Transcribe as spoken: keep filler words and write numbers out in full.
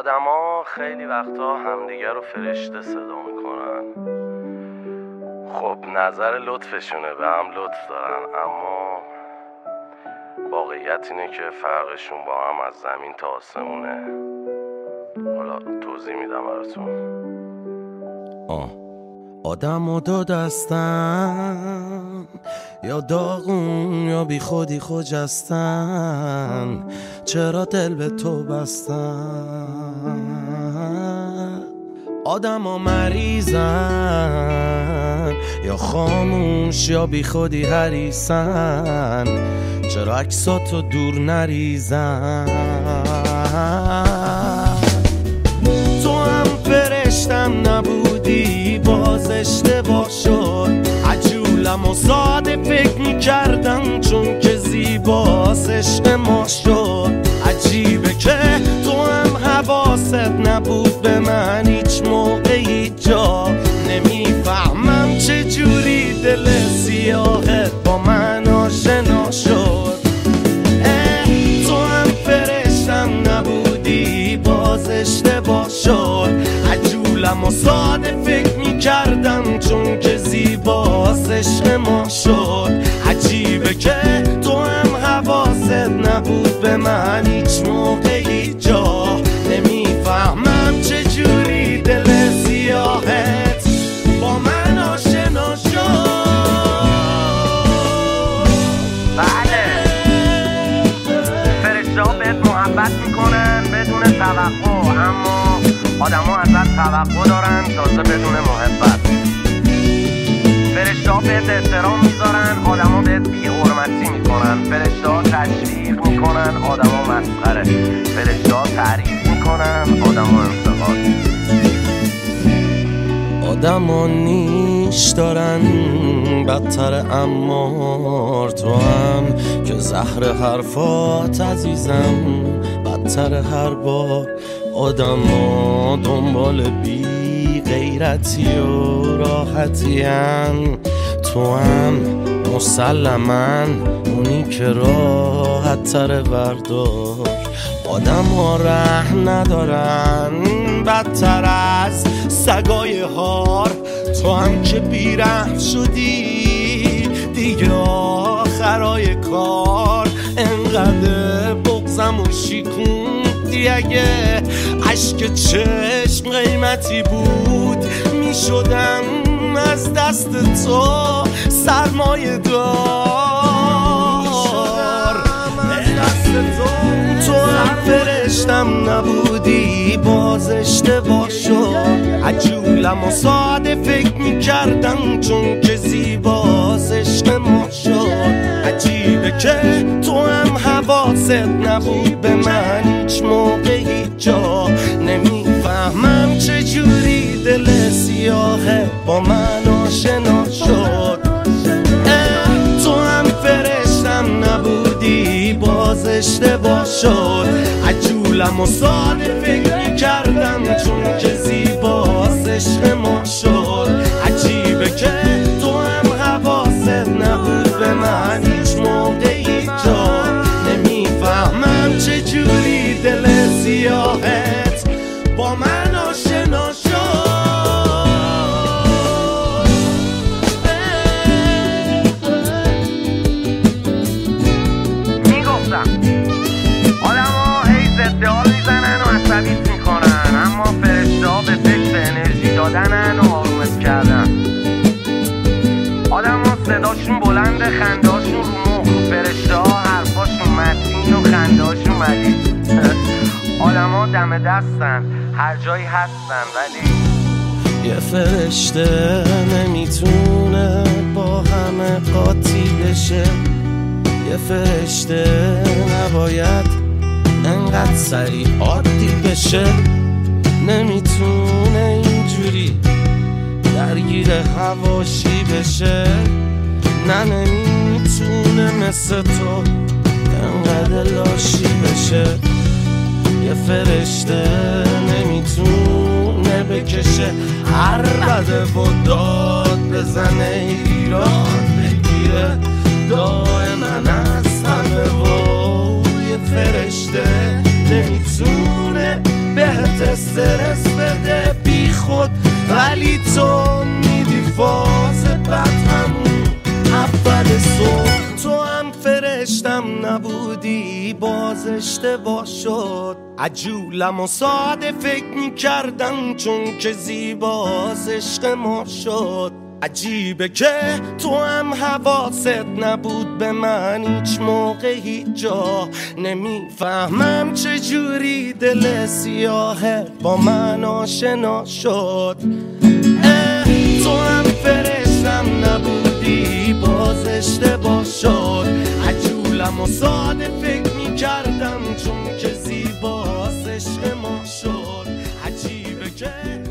آدما خیلی وقتا همدیگه رو فرشته صدا میکنن. خب نظر لطفشونه، به هم لطف دارن، اما واقعیت اینه که فرقشون با هم از زمین تا آسمونه. حالا توضیح میدم براتون. آه آدم و دو دستن، یا داغون یا بی خودی خجستن، چرا دل به تو بستن؟ آدم ها مریضن، یا خاموش یا بی خودی حریصن، چرا عکساتو دور نریزن؟ تو هم فرشتم نبودی، باز اشتباه شد. عجولم و ساده فکر میکردم چون که زیباست عشق ما شد. عجیبه که تو هم حواست نبود به من هیچ موقع هیچ جا. نمیفهمم چه جوری دل سیاهت با من آشنا شد. تو هم فرشتم نبودی، باز اشتباه شد. عجولم و ساده فکر میکردم چون که زیباست عشق ما شد. عجیبه که تو هم حواست نبود به من هیچ موقع هیچ جا. نمیفهمم چه جوری دل سیاهت با من آشنا شد. بله فرشته‌ها بهت محبت میکنن بدون توقع، اما آدم‌ها ازت توقع دارن تازه بدون محبت. فرشته‌ها بهت احترام میذارن، آدم‌ها بهت بی‌حرمتی میکنن. فرشته‌ها تشویق میکنن، آدم‌ها مسخره. فرشته‌ها تعریف میکنن، آدم‌ها انتقاد. آدم‌ها نیش دارن بدتر، اما تو هم که زهر حرفات عزیزم بدتر هر بار. آدم‌ها دنبال بی غیرتی و راحتیم، تو هم مسلماً اونی که راحت تر بردار. آدم ها رحم ندارن بدتر از سگای هار. تو هم که بیرحم شدی دیگه آخرای کار. انقدر بغضم و شیکوندی، اگه عشق چشم قیمتی بود میشدم از دست تو سرمایه دار. از دست تو تو هم فرشتم نبودی، باز اشتباه شد. عجولم و ساده فکر میکردم چون که زیباست عشق ما شد. عجیبه که تو هم حواست نبود به من هیچ موقع هیچ جا. نمیفهمم چه جوری دل سیاهه با من آشنا شد. تو هم فرشتم نبودی، باز اشتباه شد. عجولم و ساده فکر میکردم چون که زیباست عشق ما شد. عجیبه که تو هم حواست نبود به من هیچ موقع هیچ جا. نمیفهمم چه جوری دل سیاهت با من آشنا شد. میگفتم آدم‌ها هی ضد حال میزنن و عصبیت میکنن، اما فرشته‌ها به فکر انرژی دادنن و آرومت کردن. آدم‌ها صداشون بلنده، خندهاشون رو مخ. فرشته‌ها حرفاشون متین و خندهاشون ملیح. آدم‌ها دم دستن، هر جایی هستن، ولی یه فرشته نمیتونه با همه قاطی بشه. یه فرشته نباید انقدر سریع عادی بشه. نمیتونه اینجوری درگیر حواشی بشه. نه نمیتونه مثل تو انقدر لاشی بشه. یه فرشته نمیتونه بکشه هر بده و داد بزنه، ایراد بگیره دائما از همه. و یه فرشته نمیتونه بهتر نبودی باز اشتباه شد. عجولم و ساده فکر میکردم چون که زیباز عشق ما شد. عجیبه که تو هم حواست نبود به من هیچ موقع هیچ جا. نمیفهمم چجوری دل سیاهه با من آشنا شد. تو هم فرشتم نبودی باز اشتباه شد. عجولم و ساده فکر میکردم چون که زیباست عشق ما شد. عجیبه که